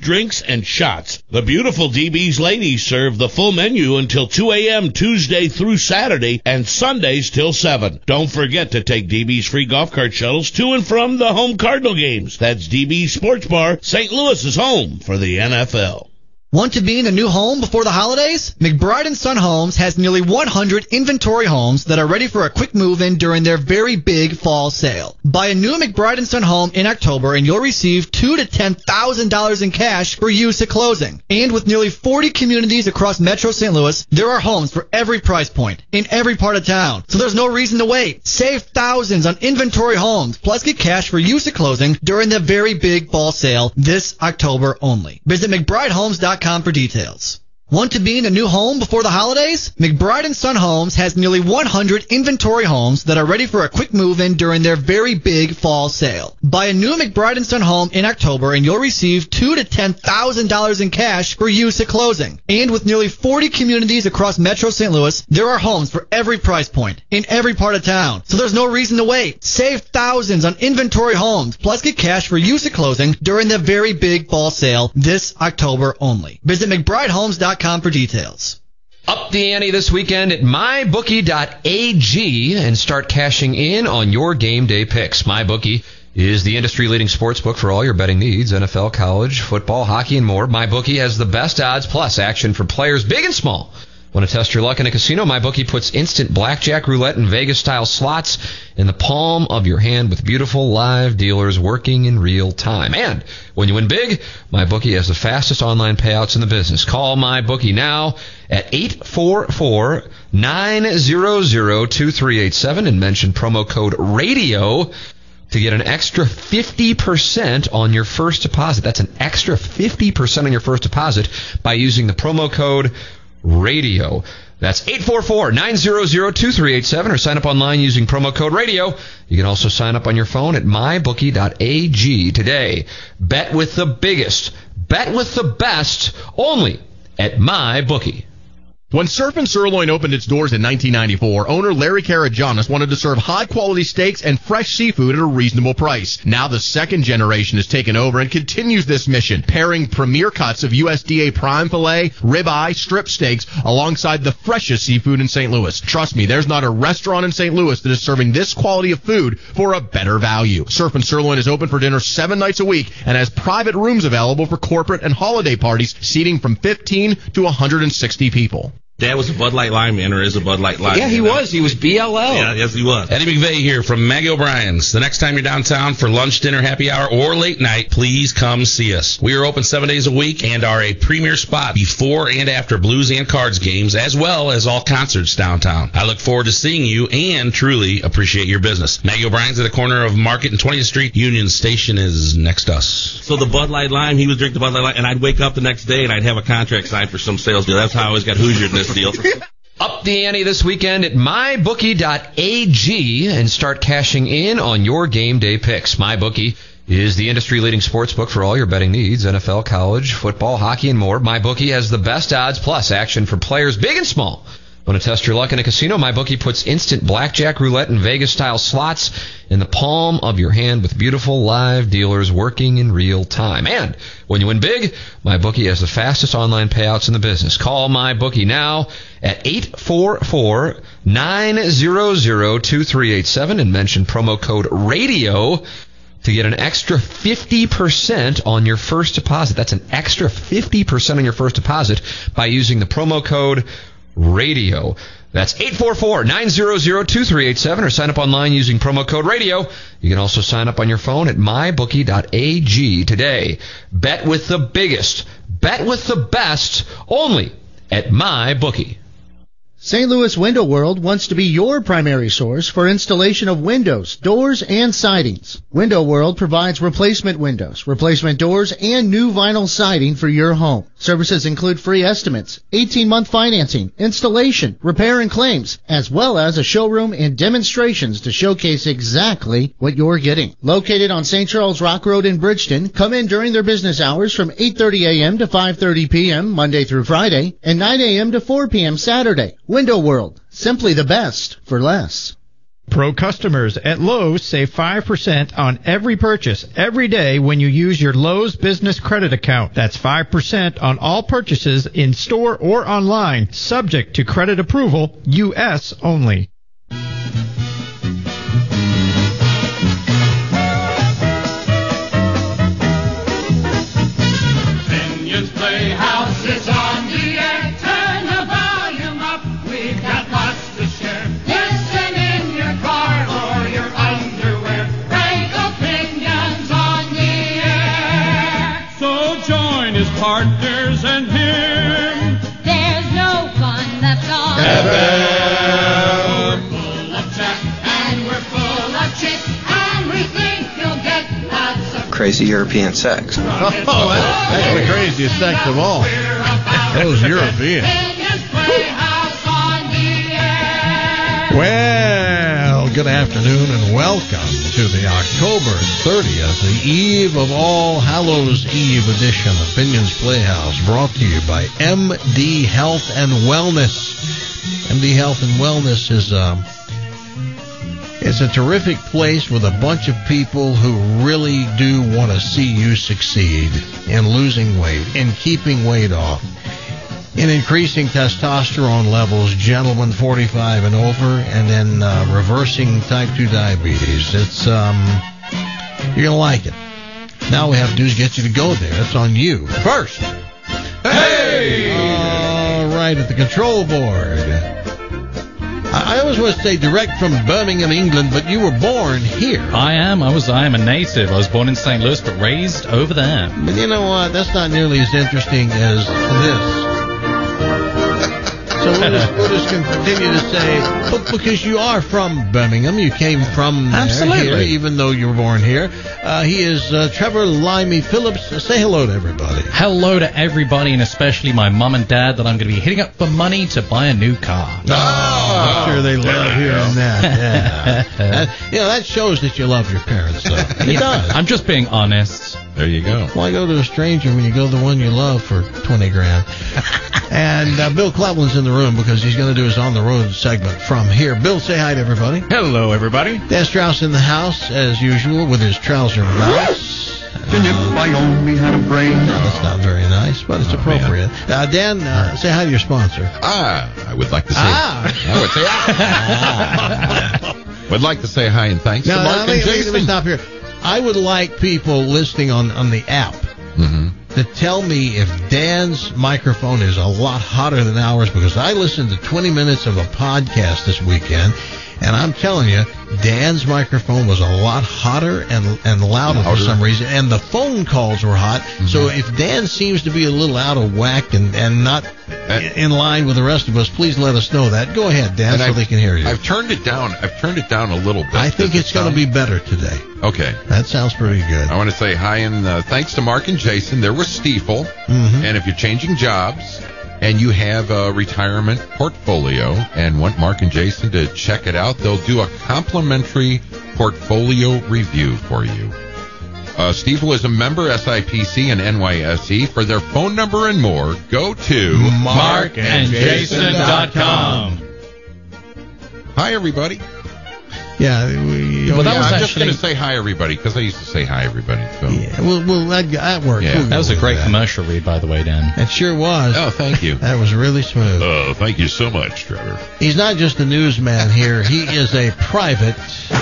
drinks, and shots. The beautiful DB's ladies serve the full menu until 2 a.m. Tuesday through Saturday and Sundays till 7. Don't forget to take DB's free golf cart shuttles to and from the home Cardinal games. That's DB's Sports Bar, St. Louis's home for the NFL. Want to be in a new home before the holidays? McBride & Son Homes has nearly 100 inventory homes that are ready for a quick move-in during their very big fall sale. Buy a new McBride & Son home in October and you'll receive $2,000 to $10,000 in cash for use at closing. And with nearly 40 communities across Metro St. Louis, there are homes for every price point in every part of town. So there's no reason to wait. Save thousands on inventory homes, plus get cash for use at closing during the very big fall sale this October only. Visit McBrideHomes.com for details. Want to be in a new home before the holidays? McBride & Son Homes has nearly 100 inventory homes that are ready for a quick move-in during their very big fall sale. Buy a new McBride & Son home in October and you'll receive $2,000 to $10,000 in cash for use at closing. And with nearly 40 communities across Metro St. Louis, there are homes for every price point in every part of town. So there's no reason to wait. Save thousands on inventory homes, plus get cash for use at closing during the very big fall sale this October only. Visit McBrideHomes.com for details. Up the ante this weekend at MyBookie.ag and start cashing in on your game day picks. MyBookie is the industry-leading sports book for all your betting needs, NFL, college, football, hockey, and more. MyBookie has the best odds plus action for players big and small. Want to test your luck in a casino? MyBookie puts instant blackjack, roulette, and Vegas-style slots in the palm of your hand with beautiful live dealers working in real time. And when you win big, MyBookie has the fastest online payouts in the business. Call MyBookie now at 844-900-2387 and mention promo code RADIO to get an extra 50% on your first deposit. That's an extra 50% on your first deposit by using the promo code Radio. That's 844-900-2387 or sign up online using promo code Radio. You can also sign up on your phone at mybookie.ag today. Bet with the biggest. Bet with the best only at MyBookie. When Surf and Sirloin opened its doors in 1994, owner Larry Karagianis wanted to serve high-quality steaks and fresh seafood at a reasonable price. Now the second generation has taken over and continues this mission, pairing premier cuts of USDA prime filet, ribeye, strip steaks, alongside the freshest seafood in St. Louis. Trust me, there's not a restaurant in St. Louis that is serving this quality of food for a better value. Surf and Sirloin is open for dinner 7 nights a week and has private rooms available for corporate and holiday parties, seating from 15 to 160 people. Dad was a Bud Light lineman, or is a Bud Light lineman. Yeah, he was. He was BLL. Yeah, yes, he was. Eddie McVeigh here from Maggie O'Brien's. The next time you're downtown for lunch, dinner, happy hour, or late night, please come see us. We are open 7 days a week and are a premier spot before and after Blues and Cards games, as well as all concerts downtown. I look forward to seeing you and truly appreciate your business. Maggie O'Brien's at the corner of Market and 20th Street. Union Station is next to us. So the Bud Light lime, he would drink the Bud Light lime, and I'd wake up the next day and I'd have a contract signed for some sales deal. That's how I always got Hoosier in this deal. Up the ante this weekend at MyBookie.ag and start cashing in on your game day picks. MyBookie is the industry-leading sports book for all your betting needs, NFL, college, football, hockey, and more. MyBookie has the best odds plus action for players big and small. Want to test your luck in a casino? MyBookie puts instant blackjack, roulette, and Vegas-style slots in the palm of your hand with beautiful live dealers working in real time. And when you win big, MyBookie has the fastest online payouts in the business. Call MyBookie now at 844-900-2387 and mention promo code RADIO to get an extra 50% on your first deposit. That's an extra 50% on your first deposit by using the promo code Radio. That's 844-900-2387 or sign up online using promo code Radio. You can also sign up on your phone at mybookie.ag today. Bet with the biggest. Bet with the best only at MyBookie. St. Louis Window World wants to be your primary source for installation of windows, doors, and sidings. Window World provides replacement windows, replacement doors, and new vinyl siding for your home. Services include free estimates, 18-month financing, installation, repair, and claims, as well as a showroom and demonstrations to showcase exactly what you're getting. Located on St. Charles Rock Road in Bridgeton, come in during their business hours from 8:30 a.m. to 5:30 p.m. Monday through Friday and 9 a.m. to 4 p.m. Saturday. Window World, simply the best for less. Pro customers at Lowe's save 5% on every purchase every day when you use your Lowe's Business Credit Account. That's 5% on all purchases in store or online, subject to credit approval, U.S. only. Binion's Playhouse is on the air. Turn the volume up. We've got lots to share. Listen in your car or your underwear. Frank Opinions on the air. So join his partners and him. There's no fun left on We're full of chat and we're full of chit, and we think you'll get lots of crazy European sex. Oh, that's the craziest sex of all. Those Europeans. Binion's Playhouse on the air. Well, good afternoon and welcome to the October 30th, the eve of All Hallows Eve edition of Binion's Playhouse, brought to you by MD Health and Wellness. MD Health and Wellness is it's a terrific place with a bunch of people who really do want to see you succeed in losing weight, in keeping weight off, in increasing testosterone levels, gentlemen 45 and over, and then reversing type 2 diabetes. It's you're gonna like it. Now we have to do is get you to go there. It's on you first. Hey! All right, at the control board. I always want to say direct from Birmingham, England, but you were born here. I am a native. I was born in St. Louis, but raised over there. But you know what? That's not nearly as interesting as this. So we'll just continue to say, because you are from Birmingham, you came from there, Absolutely. Here, even though you were born here. He is Trevor Limey Phillips. Say hello to everybody. Hello to everybody, and especially my mom and dad that I'm going to be hitting up for money to buy a new car. I'm sure they love hearing that. Yeah. That shows that you love your parents, though. It does. I'm just being honest. There you go. Why go to a stranger when you go to the one you love for $20,000? And Bill Cleveland's in the room because he's going to do his On the Road segment from here. Bill, say hi to everybody. Hello, everybody. Dan Strauss in the house, as usual, with his trouser mouse. And if I only had a brain. No, that's not very nice, but it's appropriate. Dan, say hi to your sponsor. I would like to say. I would say. Would like to say hi and thanks to Mark and Jason. Let me stop here. I would like people listening on the app to tell me if Dan's microphone is a lot hotter than ours, because I listened to 20 minutes of a podcast this weekend, and I'm telling you, Dan's microphone was a lot hotter and louder for some reason, and the phone calls were hot. So if Dan seems to be a little out of whack and not in line with the rest of us, please let us know that. Go ahead, Dan, so they can hear you. I've turned it down a little bit. I think it's going to be better today. Okay. That sounds pretty good. I want to say hi and thanks to Mark and Jason. There was Stiefel. And if you're changing jobs and you have a retirement portfolio and want Mark and Jason to check it out, they'll do a complimentary portfolio review for you. Stiefel is a member, SIPC and NYSE. For their phone number and more, go to markandjason.com. Hi, everybody. Yeah, Well, that was I'm actually just going to say hi, everybody, because I used to say hi, everybody. So. Yeah, well, that worked. Yeah. That was a great commercial read, by the way, Dan. It sure was. Oh, thank you. That was really smooth. Oh, thank you so much, Trevor. He's not just a newsman here. He is a private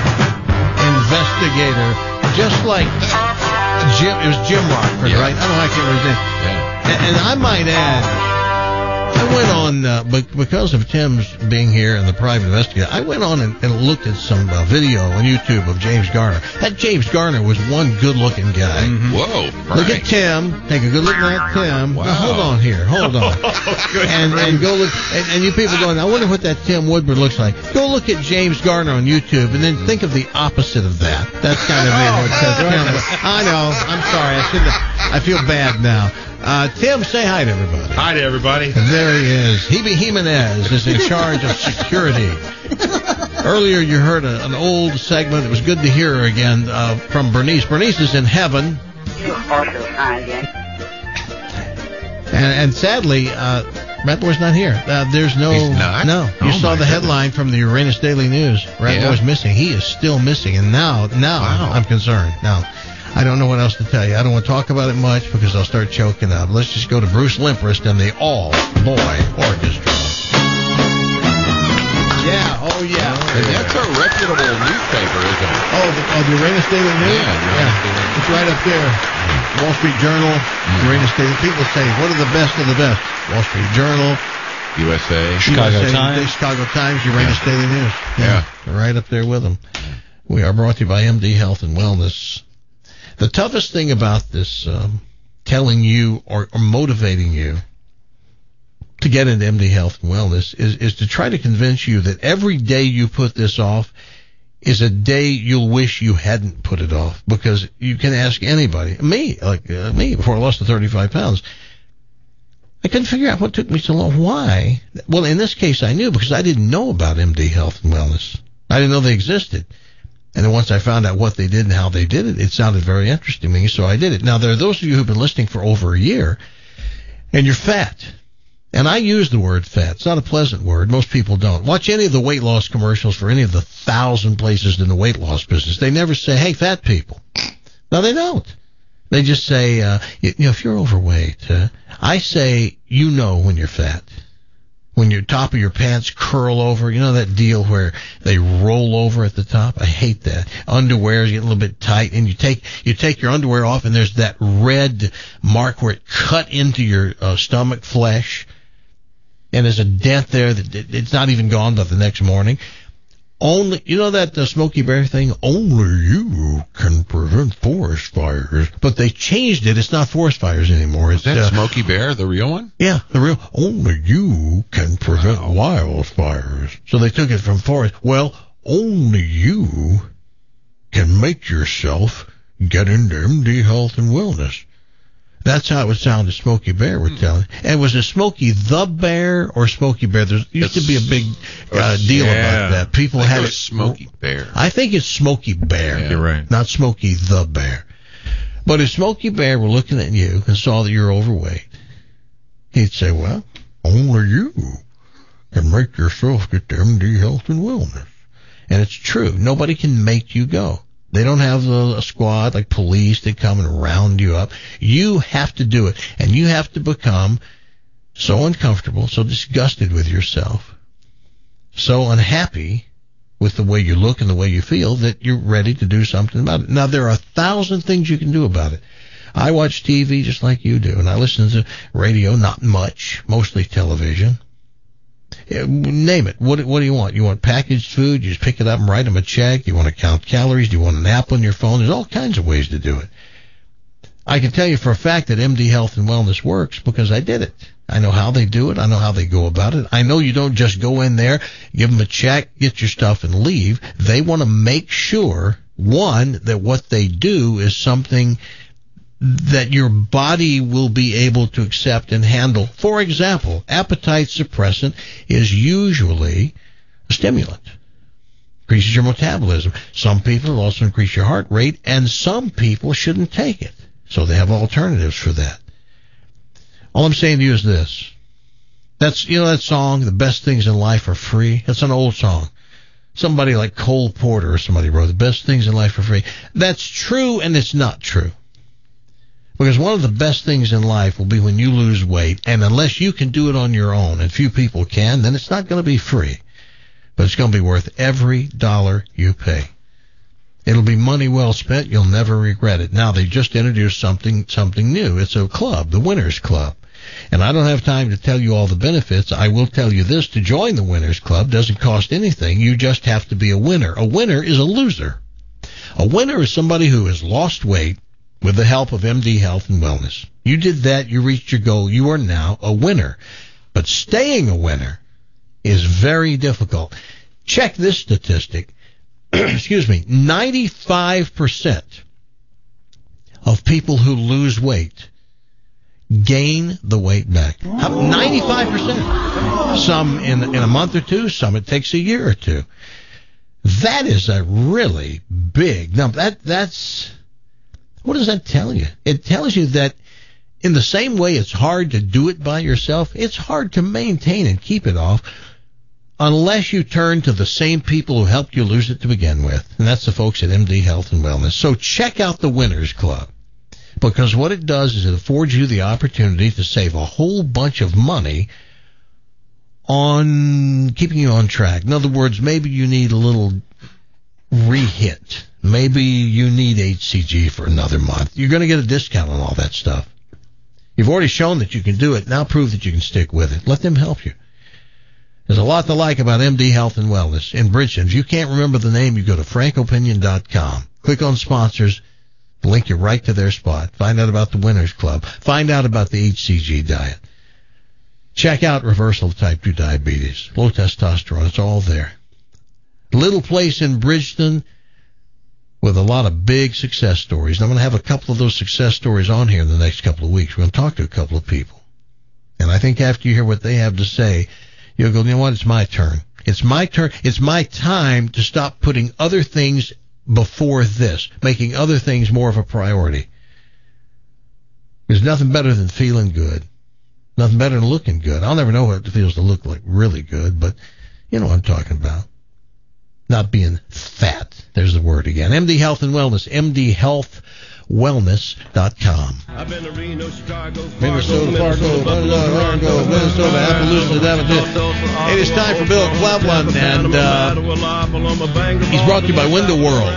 investigator, just like Jim. It was Jim Rockford, right? I don't know. I can't remember his name. Yeah. And I might add, I went on, because of Tim's being here and the private investigator, I went on and looked at some video on YouTube of James Garner. That James Garner was one good-looking guy. Whoa. Look at Tim. Take a good look at Tim. Wow. Now, hold on here. Hold on. and go look. And you people going, I wonder what that Tim Woodward looks like. Go look at James Garner on YouTube and then think of the opposite of that. That's kind of what it says. I know. I'm sorry. I feel bad now. Tim, say hi to everybody. Hi to everybody. There he is. Hebe Jimenez is in charge of security. Earlier you heard an old segment. It was good to hear her again from Bernice. Bernice is in heaven. You're also kind, Dan. And sadly, Ratboy's not here. There's no. He's not? No. You saw the headline from the Uranus Daily News. Ratboy's missing. He is still missing, and now I'm concerned. Now, I don't know what else to tell you. I don't want to talk about it much because I'll start choking up. Let's just go to Bruce Limprest and the All Boy Orchestra. Yeah. Oh yeah. And that's a reputable newspaper, isn't it? Oh, the Uranus Daily News? Yeah. It's right up there. Wall Street Journal, Uranus Daily. People say, what are the best of the best? Wall Street Journal, USA, Chicago Times. Chicago Times, Uranus Daily News. Yeah. Right up there with them. We are brought to you by MD Health and Wellness. The toughest thing about this telling you or motivating you to get into MD Health and Wellness is to try to convince you that every day you put this off is a day you'll wish you hadn't put it off, because you can ask anybody, me, before I lost the 35 pounds, I couldn't figure out what took me so long. Why? Well, in this case, I knew, because I didn't know about MD Health and Wellness. I didn't know they existed. And then once I found out what they did and how they did it, it sounded very interesting to me, so I did it. Now, there are those of you who've been listening for over a year, and you're fat. And I use the word fat. It's not a pleasant word. Most people don't. Watch any of the weight loss commercials for any of the 1,000 places in the weight loss business. They never say, hey, fat people. No, they don't. They just say, if you're overweight, I say, when you're fat. When your top of your pants curl over, you know that deal where they roll over at the top? I hate that. Underwear is getting a little bit tight, and you take your underwear off, and there's that red mark where it cut into your stomach flesh, and there's a dent there that it's not even gone by the next morning. Only, that Smokey Bear thing? Only you can prevent forest fires. But they changed it. It's not forest fires anymore. It's that Smokey Bear, the real one? Yeah, the real. Only you can prevent wildfires. So they took it from forest. Well, only you can make yourself get into MD Health and Wellness. That's how it would sound to Smokey Bear, we're telling. And was it Smokey the Bear or Smokey Bear? There used to be a big deal about that. People had it. Smokey Bear. I think it's Smokey Bear. Yeah. You're right. Not Smokey the Bear. But if Smokey Bear were looking at you and saw that you're overweight, he'd say, well, only you can make yourself get to MD Health and Wellness. And it's true. Nobody can make you go. They don't have a squad like police that come and round you up. You have to do it. And you have to become so uncomfortable, so disgusted with yourself, so unhappy with the way you look and the way you feel that you're ready to do something about it. Now, there are 1,000 things you can do about it. I watch TV just like you do, and I listen to radio, not much, mostly television. Name it. What do you want? You want packaged food? You just pick it up and write them a check? You want to count calories? Do you want an app on your phone? There's all kinds of ways to do it. I can tell you for a fact that MD Health and Wellness works because I did it. I know how they do it. I know how they go about it. I know you don't just go in there, give them a check, get your stuff, and leave. They want to make sure, one, that what they do is something that your body will be able to accept and handle. For example, appetite suppressant is usually a stimulant. Increases your metabolism. Some people will also increase your heart rate, and some people shouldn't take it. So they have alternatives for that. All I'm saying to you is this. That's, that song, The Best Things in Life Are Free? That's an old song. Somebody like Cole Porter or somebody wrote, The Best Things in Life Are Free. That's true, and it's not true. Because one of the best things in life will be when you lose weight, and unless you can do it on your own, and few people can, then it's not going to be free. But it's going to be worth every dollar you pay. It'll be money well spent. You'll never regret it. Now, they just introduced something new. It's a club, the Winners Club. And I don't have time to tell you all the benefits. I will tell you this. To join the Winners Club doesn't cost anything. You just have to be a winner. A winner is a loser. A winner is somebody who has lost weight with the help of MD Health and Wellness. You did that. You reached your goal. You are now a winner. But staying a winner is very difficult. Check this statistic. 95% of people who lose weight gain the weight back. 95%. Some in a month or two, some it takes a year or two. That is a really big number. That's what does that tell you? It tells you that in the same way it's hard to do it by yourself, it's hard to maintain and keep it off unless you turn to the same people who helped you lose it to begin with. And that's the folks at MD Health and Wellness. So check out the Winners Club, because what it does is it affords you the opportunity to save a whole bunch of money on keeping you on track. In other words, maybe you need a little re-hit. Maybe you need HCG for another month. You're going to get a discount on all that stuff. You've already shown that you can do it. Now prove that you can stick with it. Let them help you. There's a lot to like about MD Health and Wellness in Bridgeton. If you can't remember the name, you go to frankopinion.com. Click on sponsors. Link you right to their spot. Find out about the Winners Club. Find out about the HCG diet. Check out reversal of type 2 diabetes. Low testosterone. It's all there. Little place in Bridgeton with a lot of big success stories. And I'm going to have a couple of those success stories on here in the next couple of weeks. We're going to talk to a couple of people. And I think after you hear what they have to say, you'll go, you know what, it's my turn. It's my turn. It's my time to stop putting other things before this, making other things more of a priority. There's nothing better than feeling good. Nothing better than looking good. I'll never know what it feels to look like really good, but you know what I'm talking about. Not being fat. There's the word again. MD Health and Wellness. MDHealthWellness.com. I've been to Reno, Chicago, Minnesota, Fargo, Minnesota, Appaloosa, Davenport. It is time for Bill Cleveland, and he's brought to you by Window World.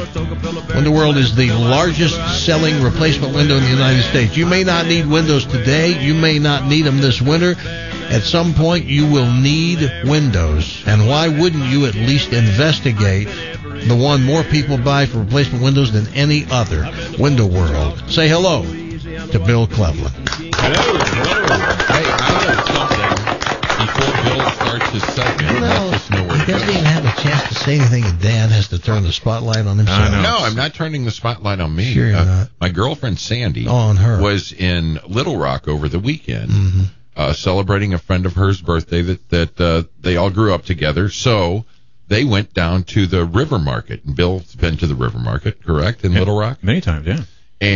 Window World is the largest selling replacement window in the United States. You may not need windows today. You may not need them this winter. At some point, you will need windows. And why wouldn't you at least investigate the one more people buy for replacement windows than any other? Window World. Say hello to Bill Cleveland. Hello. Hey, I got something before Bill starts his segment. He doesn't even have a chance to say anything, and Dan has to turn the spotlight on himself. No, I'm not turning the spotlight on me. Sure you're not. My girlfriend Sandy on her. was in Little Rock over the weekend, celebrating a friend of hers' birthday that they all grew up together. So they went down to the River Market. And Bill's been to the River Market, correct, in Little Rock? Many times, yeah.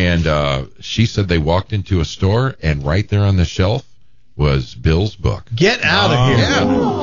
And she said they walked into a store, and right there on the shelf was Bill's book. Get out of here. Yeah.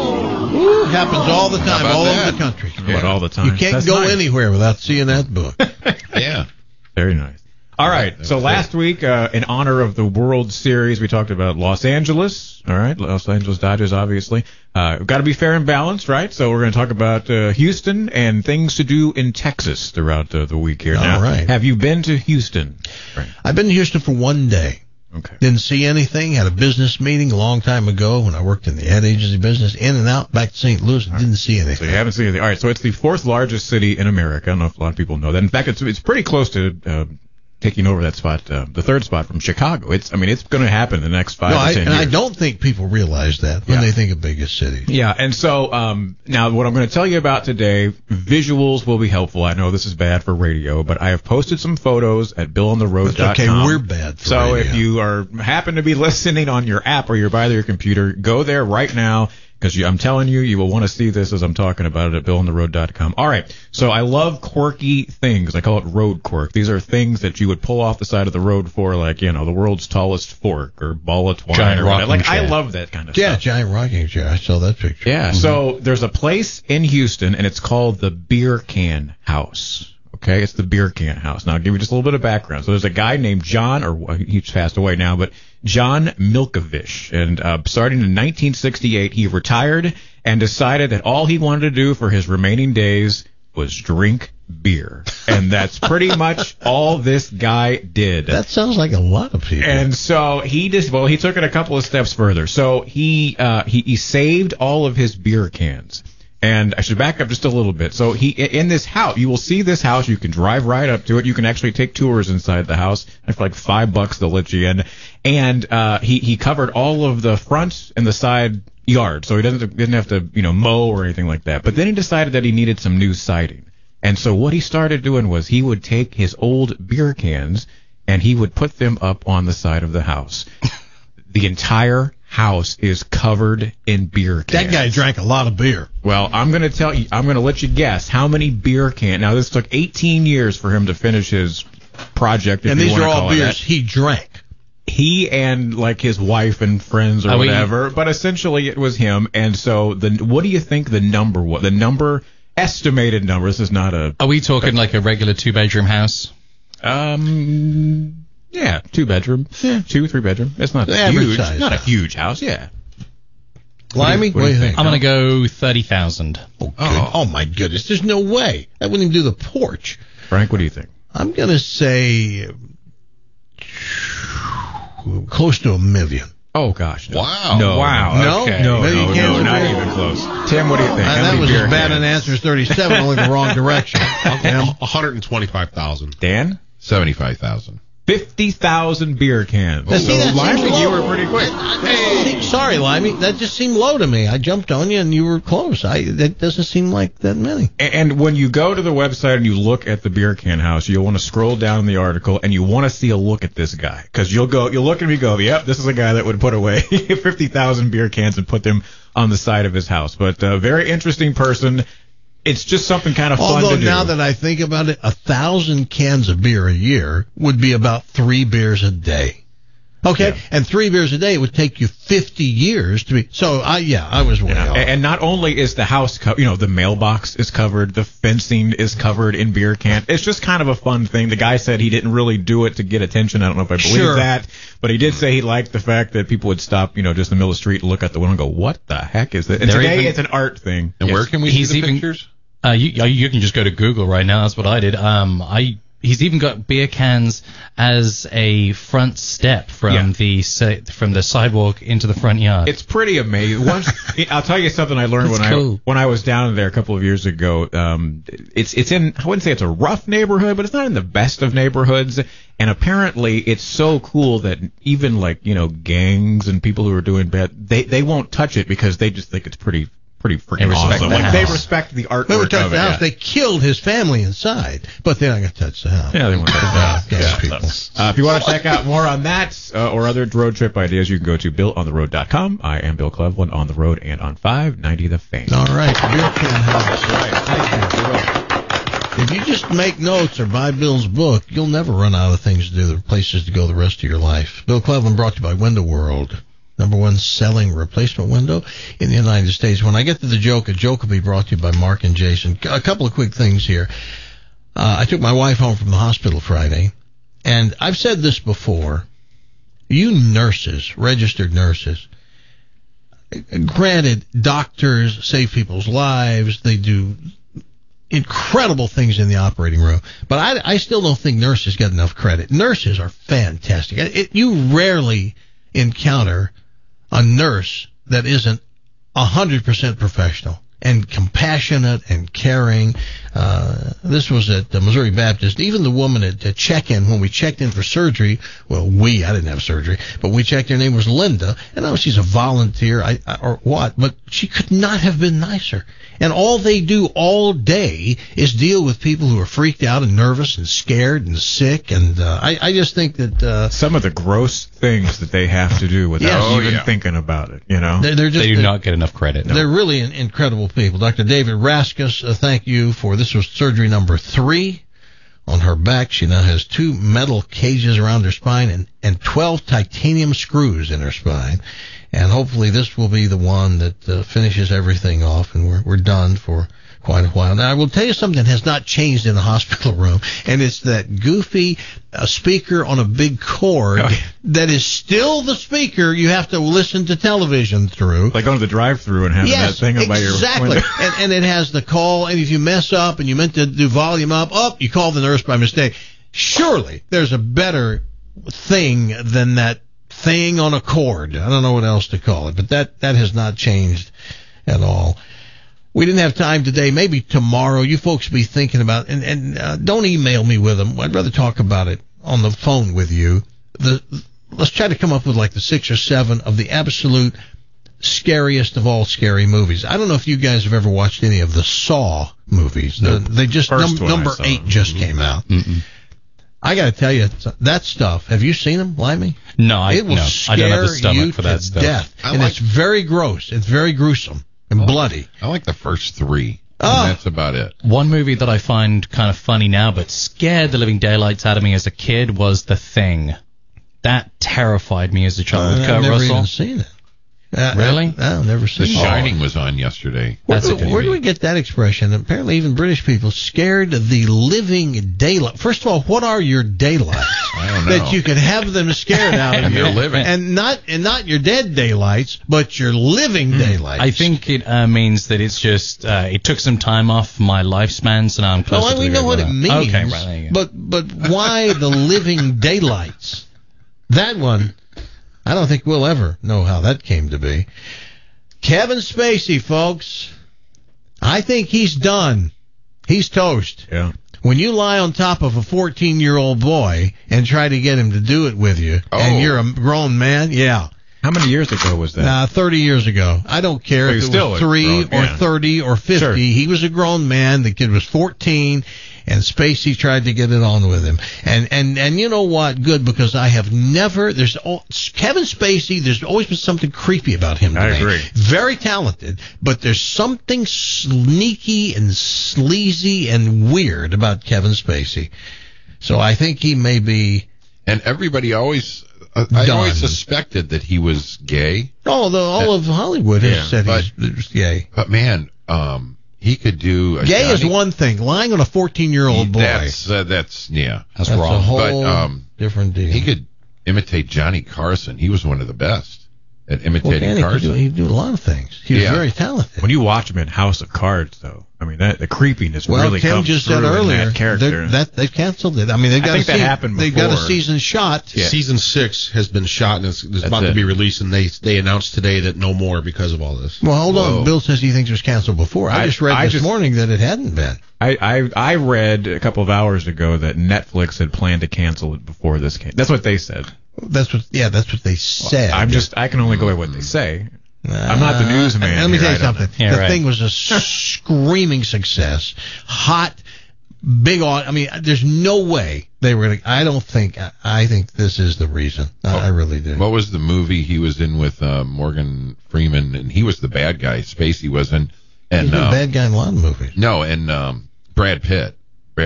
Ooh, happens all the time, all over the country. But all the time. You can't go anywhere without seeing that book. Yeah. Very nice. All right. So last week, in honor of the World Series, we talked about Los Angeles. All right. Los Angeles Dodgers, obviously. Got to be fair and balanced, right? So we're going to talk about Houston and things to do in Texas throughout the week here. Now, all right. Have you been to Houston? Right. I've been to Houston for one day. Okay. Didn't see anything. Had a business meeting a long time ago when I worked in the ad agency business. In and out, back to St. Louis. Didn't see anything. So you haven't seen anything. All right. So it's the fourth largest city in America. I don't know if a lot of people know that. In fact, it's pretty close to taking over that spot, the third spot from Chicago. It's going to happen in the next 5 to 10 years. And I don't think people realize that when they think of biggest cities. Yeah, and so now what I'm going to tell you about today, visuals will be helpful. I know this is bad for radio, but I have posted some photos at BillOnTheRoad.com. Okay, we're bad for radio. So if you happen to be listening on your app or you're by your computer, go there right now. Because I'm telling you, you will want to see this as I'm talking about it at BillOnTheRoad.com. All right, so I love quirky things. I call it road quirk. These are things that you would pull off the side of the road for, like, the world's tallest fork or ball of twine. Giant or whatever. rocking chair. I love that kind of stuff. Yeah, giant rocking chair. I saw that picture. Yeah, so there's a place in Houston, and it's called the Beer Can House. Okay, it's the Beer Can House. Now, I'll give you just a little bit of background. So there's a guy named John, or he's passed away now, but John Milkovich. And starting in 1968, he retired and decided that all he wanted to do for his remaining days was drink beer. And that's pretty much all this guy did. That sounds like a lot of people. And so he took it a couple of steps further. So he saved all of his beer cans. And I should back up just a little bit. So in this house, you will see this house. You can drive right up to it. You can actually take tours inside the house. And for like $5, they'll let you in. And he covered all of the front and the side yard, so he didn't have to mow or anything like that. But then he decided that he needed some new siding. And so what he started doing was he would take his old beer cans and he would put them up on the side of the house. The entire house is covered in beer cans. That guy drank a lot of beer. Well, I'm going to let you guess how many beer cans. Now, this took 18 years for him to finish his project. And these are all beers he drank. he and like his wife and friends or whatever, but essentially it was him. And so what do you think the number was? The estimated number. This is not a. Are we talking like a regular 2-bedroom house? Yeah, 2-bedroom. Yeah, 2-3 bedroom. It's not huge. Size. Not a huge house. Yeah. Limey, what do you think? I'm going to go 30,000. Oh my goodness. There's no way. That wouldn't even do the porch. Frank, what do you think? I'm going to say close to $1 million. Oh, gosh. No. Wow. No. Wow. No. Okay. No, Not even close. Tim, what do you think? That was as bad an answer as 37, only the wrong direction. 125,000. Dan? 75,000. 50,000 beer cans. Now, see, that Limey, seems you low. were pretty quick. Sorry, Limey. That just seemed low to me. I jumped on you, and you were close. That doesn't seem like that many. And when you go to the website and you look at the beer can house, you'll want to scroll down in the article, and you want to see a look at this guy. Because you'll look at me and go, yep, this is a guy that would put away 50,000 beer cans and put them on the side of his house. But very interesting person. It's just something kind of fun to do. Although now that I think about it, 1,000 cans of beer a year would be about 3 beers a day. Okay, yeah. And 3 beers a day would take you 50 years to be. So I was way off. And not only is the house the mailbox is covered, the fencing is covered in beer cans. It's just kind of a fun thing. The guy said he didn't really do it to get attention. I don't know if I believe that, but he did say he liked the fact that people would stop, just in the middle of the street and look out the window and go, "What the heck is that?" And today it's an art thing. And where can we see the pictures? You can just go to Google right now. That's what I did. He's even got beer cans as a front step from the sidewalk into the front yard. It's pretty amazing. I'll tell you something I learned when I was down there a couple of years ago. It's in, I wouldn't say it's a rough neighborhood, but it's not in the best of neighborhoods. And apparently it's so cool that even gangs and people who are doing bad, they won't touch it because they just think it's pretty freaking awesome. They respect the artwork. They would touch of the it. house. Yeah. They killed his family inside, but they're not going to touch the house. Yeah, they won't touch the house. People. If you want to check out more on that or other road trip ideas, you can go to BillOnTheRoad.com. I am Bill Cleveland on the road and on 590 The Fan. All right, Bill can house. If you just make notes or buy Bill's book, you'll never run out of things to do, places to go the rest of your life. Bill Cleveland brought to you by Window World. #1 selling replacement window in the United States. When I get to the joke, a joke will be brought to you by Mark and Jason. A couple of quick things here. I took my wife home from the hospital Friday, and I've said this before. You nurses, registered nurses, granted, doctors save people's lives. They do incredible things in the operating room, but I still don't think nurses get enough credit. Nurses are fantastic. You rarely encounter a nurse that isn't 100% professional and compassionate and caring. This was at the Missouri Baptist. Even the woman at check-in, when we checked in for surgery, I didn't have surgery, but we checked, her name was Linda, and I know she's a volunteer or what, but she could not have been nicer. And all they do all day is deal with people who are freaked out and nervous and scared and sick. And I just think that some of the gross things that they have to do without even thinking about it, they do not get enough credit. They're really incredible people. Dr. David Raskus, thank you for this. Was surgery number 3 on her back. She now has 2 metal cages around her spine and 12 titanium screws in her spine. And hopefully this will be the one that finishes everything off, and we're done for quite a while. Now, I will tell you something that has not changed in the hospital room, and it's that goofy speaker on a big cord that is still the speaker you have to listen to television through. Like going to the drive-thru and having that thing by your window. and it has the call, and if you mess up and you meant to do volume up, you call the nurse by mistake. Surely there's a better thing than that thing on a cord. I don't know what else to call it, but that has not changed at all. We didn't have time today. Maybe tomorrow. You folks be thinking about it, and don't email me with them. I'd rather talk about it on the phone with you. Let's try to come up with like the 6 or 7 of the absolute scariest of all scary movies. I don't know if you guys have ever watched any of the Saw movies. They just number 8 just came out. Mm-mm. I got to tell you, that stuff. Have you seen them, Limey? No, I don't have the stomach for that stuff. Death. It's very gross. It's very gruesome and bloody. I like the first 3. And that's about it. One movie that I find kind of funny now, but scared the living daylights out of me as a kid, was The Thing. That terrified me as a child. I've Kurt never Russell. even seen it. Really? I've never seen The it. Shining was on yesterday. Where do we get that expression? Apparently, even British people scared of the living daylight. First of all, what are your daylights? I don't know. That you could have them scared out of And you, they're living. and not your dead daylights, but your living daylights. I think it means that it's just it took some time off my lifespan, so now I'm closer to we the know good what with it that. means. Okay, right, there you go. But why the living daylights? That one, I don't think we'll ever know how that came to be. Kevin Spacey, folks. I think he's done. He's toast. Yeah. When you lie on top of a 14-year-old boy and try to get him to do it with you, and you're a grown man, yeah. How many years ago was that? 30 years ago. I don't care But if he's it still was a 3 grown- or yeah. 30 or 50. Sure. He was a grown man. The kid was 14, and Spacey tried to get it on with him. And you know what? Good, because I have never. Kevin Spacey. There's always been something creepy about him. To I me. agree. Very talented, but there's something sneaky and sleazy and weird about Kevin Spacey. So I think he may be. And everybody always. I always suspected that he was gay. All of Hollywood has said he's gay. But man, he could do. Gay is one thing. Lying on a 14-year-old boy. That's That's wrong. a whole But different deal. he could imitate Johnny Carson. He was one of the best at imitating Carson. He could do a lot of things. He was very talented. When you watch him in House of Cards, though, I mean, the creepiness Well, really Tim comes just through said in earlier that character. they canceled it. I mean, they've got I think that happened They've got a before. season shot. Season 6 has been shot and it's about to be released, and they announced today that no more because of all this. Well, hold on. Bill says he thinks it was canceled before. I just read this morning that it hadn't been. I read a couple of hours ago that Netflix had planned to cancel it before this came. That's what they said. That's what they said. I can only go by what they say. I'm not the newsman. Let me tell you here, I don't something. know. The thing was a screaming success. Hot, big on. I mean, there's no way they were going to. I think this is the reason. I really do. What was the movie he was in with Morgan Freeman? And he was the bad guy. Spacey was in. And He's been a bad guy in a lot of movies. No, and Brad Pitt.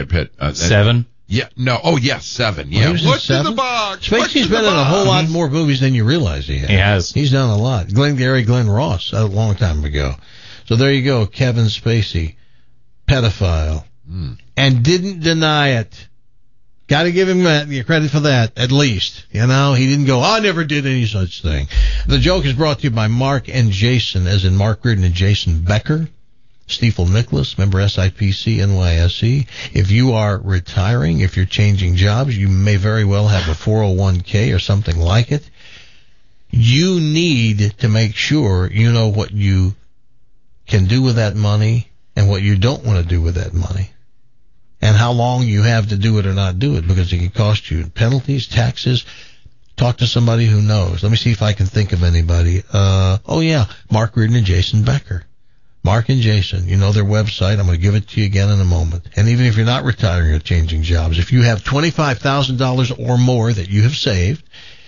Seven? Yeah. No. Oh, yes, 7. Well, Yeah. he was in What's in 7? the box? Spacey's been in a whole lot more movies than you realize he has. He has. He's done a lot. Glenn Ross, a long time ago. So there you go, Kevin Spacey, pedophile, and didn't deny it. Got to give him credit for that, at least. You know, he didn't go, I never did any such thing. The joke is brought to you by Mark and Jason, as in Mark Reardon and Jason Becker. Stiefel Nicholas, member SIPC NYSE. If you are retiring, if you're changing jobs, you may very well have a 401k or something like it. You need to make sure you know what you can do with that money and what you don't want to do with that money, and how long you have to do it or not do it, because it can cost you penalties, taxes. Talk to somebody who knows. Let me see if I can think of anybody. Mark Reardon and Jason Becker. Mark and Jason, you know their website. I'm going to give it to you again in a moment. And even if you're not retiring or changing jobs, if you have $25,000 or more that you have saved,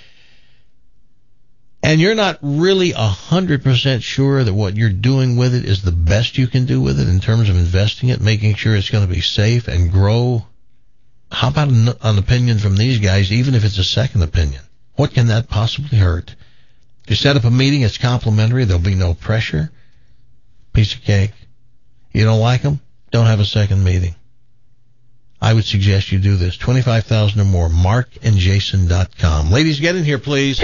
and you're not really 100% sure that what you're doing with it is the best you can do with it in terms of investing it, making sure it's going to be safe and grow, how about an opinion from these guys, even if it's a second opinion? What can that possibly hurt? You set up a meeting, it's complimentary, there'll be no pressure. Piece of cake. You don't like them? Don't have a second meeting. I would suggest you do this. 25,000 or more. markandjason.com. Ladies, get in here, please. Ooh,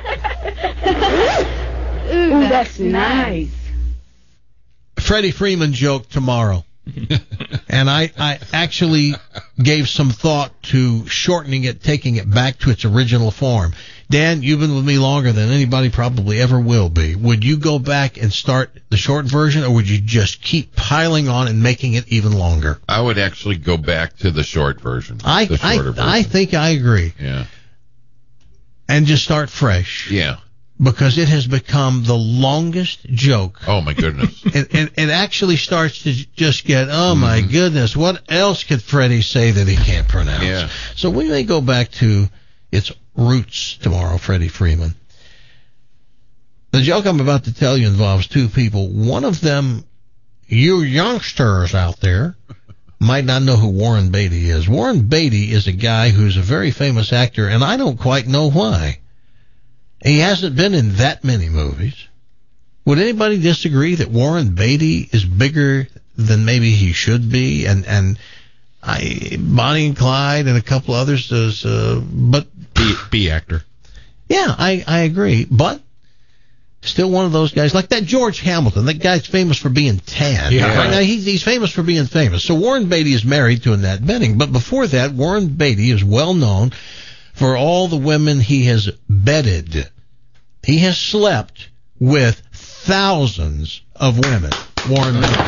that's nice. Freddie Freeman joke tomorrow. And I actually gave some thought to shortening it, taking it back to its original form. Dan, you've been with me longer than anybody probably ever will be. Would you go back and start the short version, or would you just keep piling on and making it even longer? I would actually go back to the short version. I think I agree. Yeah. And just start fresh. Yeah. Because it has become the longest joke. Oh, my goodness. It actually starts to just get, my goodness, what else could Freddie say that he can't pronounce? Yeah. So we may go back to its roots tomorrow, Freddie Freeman. The joke I'm about to tell you involves two people. One of them, you youngsters out there, might not know who Warren Beatty is. Warren Beatty is a guy who's a very famous actor, and I don't quite know why. He hasn't been in that many movies. Would anybody disagree that Warren Beatty is bigger than maybe he should be? And Bonnie and Clyde and a couple others does, but B actor. Yeah, I agree, but still one of those guys, like that George Hamilton. That guy's famous for being tan. Yeah. Right now, he's famous for being famous. So Warren Beatty is married to Annette Bening. But before that, Warren Beatty is well known for all the women he has bedded. He has slept with thousands of women. Warren Beatty.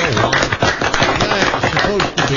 He's supposed to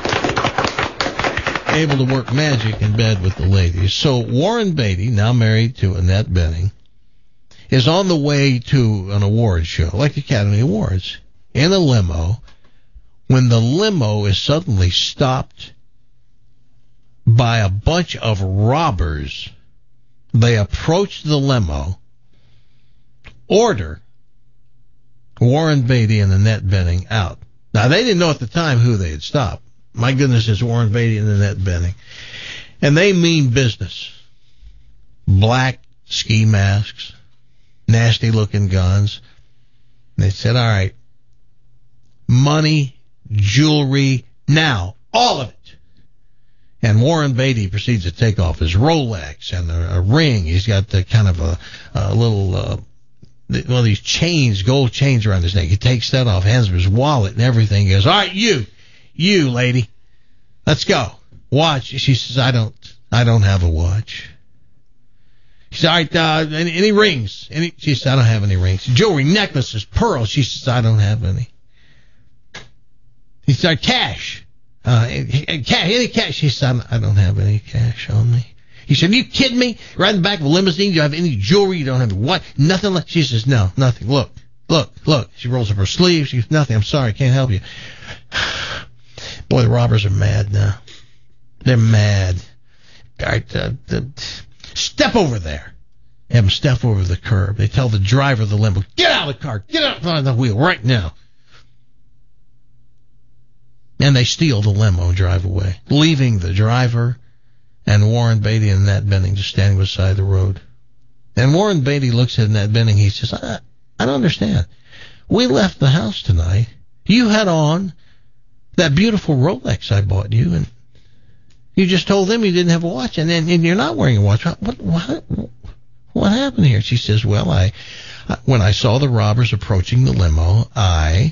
be able to work magic in bed with the ladies. So Warren Beatty, now married to Annette Bening, is on the way to an award show, like Academy Awards, in a limo, when the limo is suddenly stopped by a bunch of robbers. They approach the limo, order Warren Beatty and Annette Bening out. Now, they didn't know at the time who they had stopped. My goodness, it's Warren Beatty and Annette Bening. And they mean business. Black ski masks, nasty-looking guns. And they said, all right, money, jewelry, now, all of it. And Warren Beatty proceeds to take off his Rolex and a ring. He's got the kind of a little, one of these chains, gold chains around his neck. He takes that off, hands him his wallet and everything. He goes, all right, you lady, let's go. Watch. She says, I don't have a watch. He said, all right, any rings? She said, I don't have any rings. Jewelry, necklaces, pearls. She says, I don't have any. He said, cash. Any cash? She said, I don't have any cash on me. He said, are you kidding me? Right in the back of a limousine, you have any jewelry? You don't have what? Nothing left? She says, no, nothing. Look. She rolls up her sleeves. She says, nothing. I'm sorry, I can't help you. Boy, the robbers are mad now. They're mad. All right, step over there. Have them step over the curb. They tell the driver of the limo, get out of the car. Get out on the wheel right now. And they steal the limo and drive away, leaving the driver and Warren Beatty and Annette Bening just standing beside the road. And Warren Beatty looks at Annette Bening. He says, I don't understand. We left the house tonight. You had on that beautiful Rolex I bought you, and you just told them you didn't have a watch, and you're not wearing a watch. What happened here? She says, well, when I saw the robbers approaching the limo, I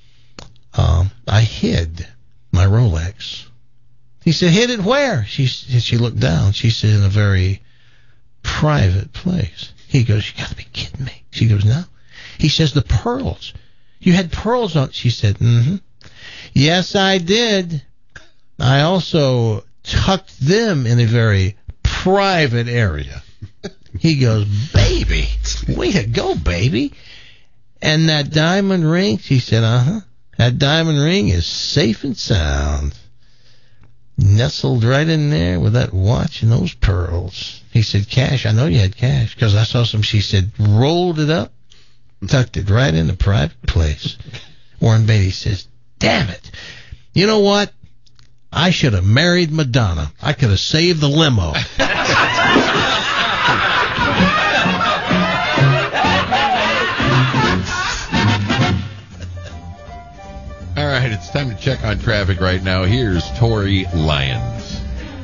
hid my Rolex. He said, hid it where? She looked down. She said, in a very private place. He goes, you got to be kidding me. She goes, no. He says, the pearls. You had pearls on. She said, mm-hmm. Yes, I did. I also tucked them in a very private area. He goes, baby, way to go, baby. And that diamond ring? She said, uh-huh. That diamond ring is safe and sound. Nestled right in there with that watch and those pearls. He said, cash? I know you had cash because I saw some. She said, rolled it up, tucked it right in a private place. Warren Beatty says, damn it. You know what? I should have married Madonna. I could have saved the limo. All right, it's time to check on traffic right now. Here's Tori Lyons.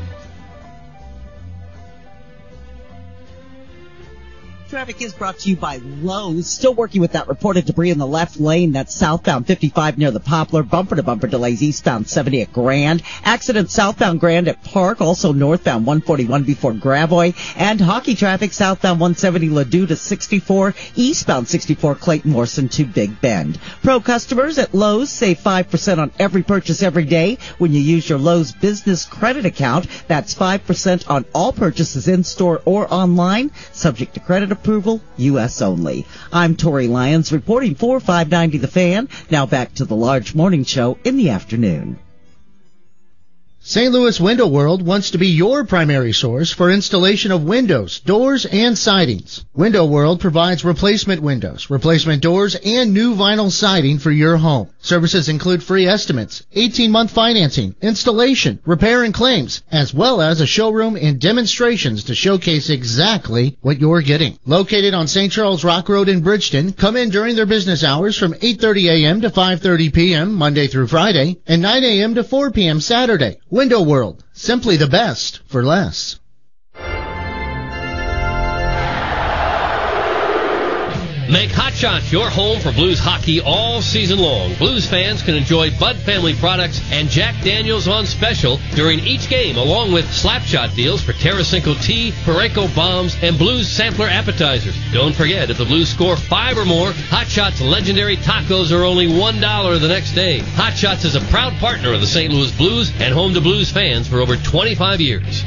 Traffic is brought to you by Lowe's. Still working with that reported debris in the left lane. That's southbound 55 near the Poplar. Bumper-to-bumper delays eastbound 70 at Grand. Accident southbound Grand at Park. Also northbound 141 before Gravois. And hockey traffic southbound 170 Ladue to 64. Eastbound 64 Clayton Morrison to Big Bend. Pro customers at Lowe's save 5% on every purchase every day when you use your Lowe's business credit account. That's 5% on all purchases in-store or online. Subject to credit approval, U.S. only. I'm Tori Lyons reporting for 590 The Fan. Now back to the large morning show in the afternoon. St. Louis Window World wants to be your primary source for installation of windows, doors, and sidings. Window World provides replacement windows, replacement doors, and new vinyl siding for your home. Services include free estimates, 18-month financing, installation, repair and claims, as well as a showroom and demonstrations to showcase exactly what you're getting. Located on St. Charles Rock Road in Bridgeton, come in during their business hours from 8:30 a.m. to 5:30 p.m. Monday through Friday, and 9 a.m. to 4 p.m. Saturday. Window World, simply the best for less. Make Hot Shots your home for Blues hockey all season long. Blues fans can enjoy Bud Family products and Jack Daniels on special during each game, along with Slapshot deals for Terracinco tea, Pareco bombs, and Blues sampler appetizers. Don't forget, if the Blues score 5 or more, Hot Shots legendary tacos are only $1 the next day. Hot Shots is a proud partner of the St. Louis Blues and home to Blues fans for over 25 years.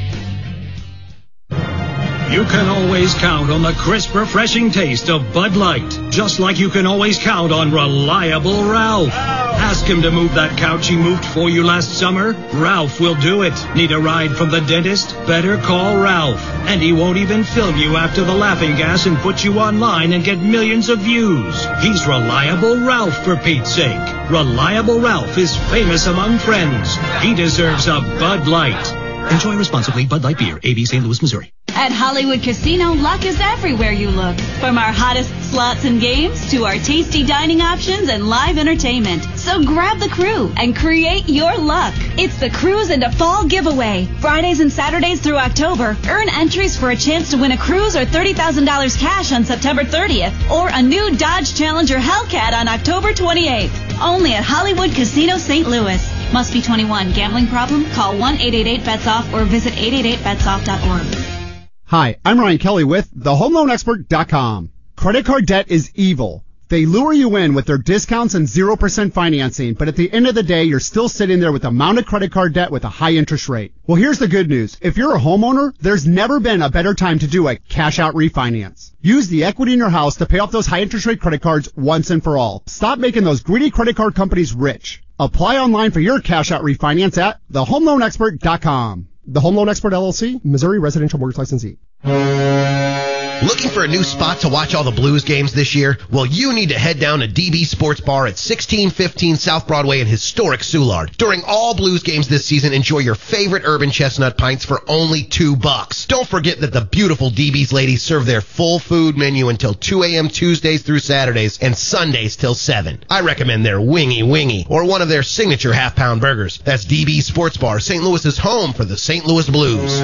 You can always count on the crisp, refreshing taste of Bud Light, just like you can always count on reliable Ralph. Ask him to move that couch he moved for you last summer. Ralph will do it. Need a ride from the dentist? Better call Ralph. And he won't even film you after the laughing gas and put you online and get millions of views. He's Reliable Ralph, for Pete's sake. Reliable Ralph is famous among friends. He deserves a Bud Light. Enjoy responsibly. Bud Light Beer, AB St. Louis, Missouri. At Hollywood Casino, luck is everywhere you look. From our hottest slots and games to our tasty dining options and live entertainment. So grab the crew and create your luck. It's the Cruise into Fall giveaway. Fridays and Saturdays through October, earn entries for a chance to win a cruise or $30,000 cash on September 30th, or a new Dodge Challenger Hellcat on October 28th. Only at Hollywood Casino St. Louis. Must be 21. Gambling problem? Call 1-888-BETS-OFF or visit 888betsoff.org. Hi, I'm Ryan Kelly with thehomeloanexpert.com. Credit card debt is evil. They lure you in with their discounts and 0% financing, but at the end of the day, you're still sitting there with a mounted credit card debt with a high interest rate. Well, here's the good news. If you're a homeowner, there's never been a better time to do a cash out refinance. Use the equity in your house to pay off those high interest rate credit cards once and for all. Stop making those greedy credit card companies rich. Apply online for your cash out refinance at thehomeloanexpert.com. The Home Loan Expert LLC, Missouri Residential Mortgage Licensee. Looking for a new spot to watch all the Blues games this year? Well, you need to head down to DB Sports Bar at 1615 South Broadway in historic Soulard. During all Blues games this season, enjoy your favorite Urban Chestnut pints for only $2. Don't forget that the beautiful DB's ladies serve their full food menu until 2 a.m. Tuesdays through Saturdays and Sundays till 7. I recommend their Wingy or one of their signature half-pound burgers. That's DB Sports Bar, St. Louis's home for the St. Louis Blues.